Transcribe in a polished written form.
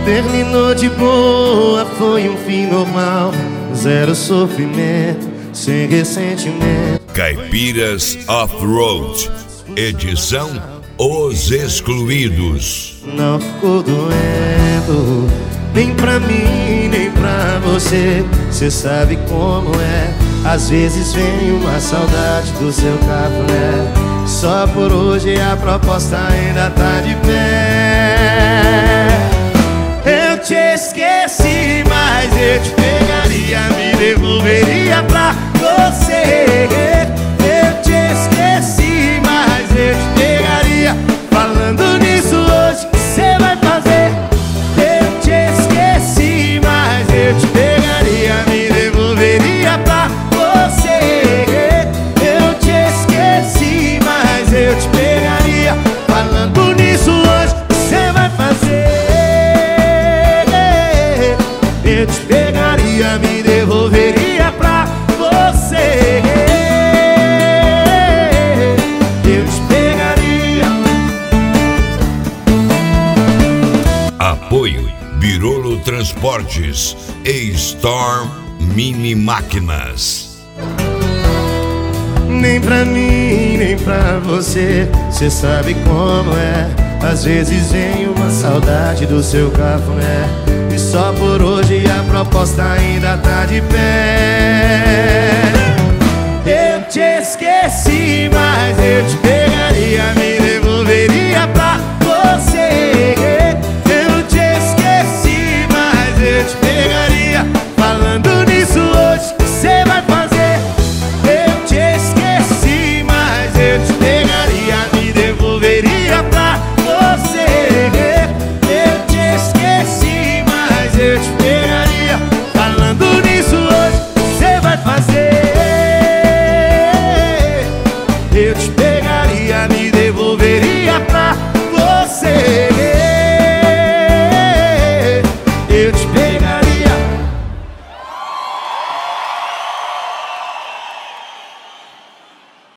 Terminou de boa, foi um fim normal. Zero sofrimento, sem ressentimento. Caipiras Off-Road, edição Os Excluídos. Não ficou doendo, nem pra mim, nem pra você. Cê sabe como é, às vezes vem uma saudade do seu cafuné. Só por hoje a proposta ainda tá de pé. Eu te esqueci, mas eu te pegaria, me devolveria pra você. Eu te esqueci, mas eu te pegaria. Falando nisso hoje, o que cê vai fazer? Eu te esqueci, mas eu te pegaria, me devolveria pra você. Eu te esqueci, mas eu te pegaria. Falando nisso hoje, o que cê vai fazer? Eu te pegaria, me devolveria pra você. Eu te pegaria. Apoio Birolo Transportes e Storm Mini Máquinas. Nem pra mim, nem pra você. Cê sabe como é, às vezes vem uma saudade do seu cafuné. E só por hoje a proposta ainda tá de pé.